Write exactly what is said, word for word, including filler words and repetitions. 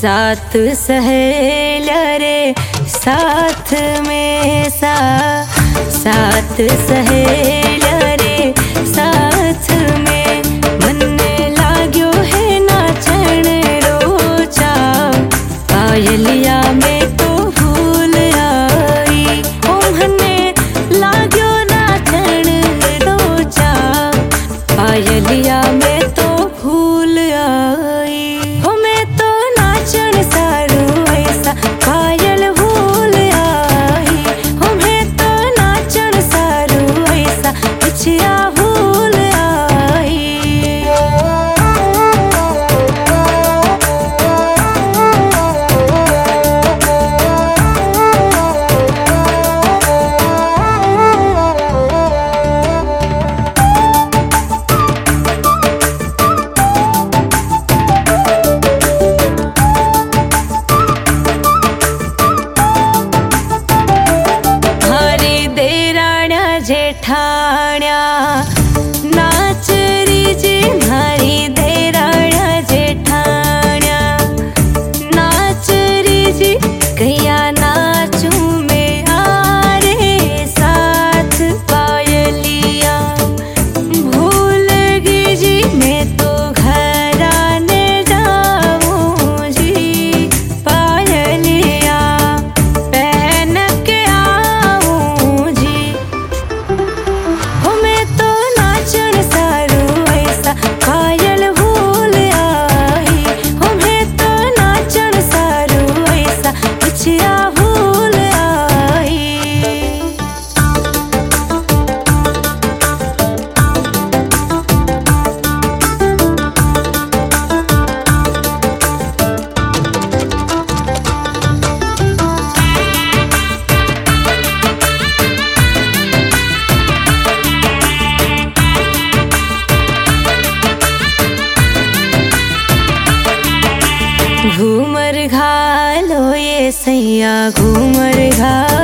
साथ सहेलिया रे साथ में सा साथ सहेलिया रे साथ में मन लाग्यो है नाचण रोचा पायलिया में तो भूल आई ओ मने लाग्यो नाचण रोचा पायलिया में तो भूल आई हो मैं तो नाचण सारू ऐसा पायल भूल आई हो मैं तो नाचण सारू ऐसा पिछया भूल आई। जेठाण्या नाच री जी मारी देराण्या जेठाण्या नाच री जी कया नाचूं मैं आरे साथ पायलिया भूल गई जी मैं तो घराने जाऊं जी पायलिया पहन के आऊं जी हो मैं तो नाचण सारू ऐसा पायल भूल आई हो मैं तो नाचण सारू ऐसा पिछया भूल आई। घूमर घालो ये सैया घूमर घालो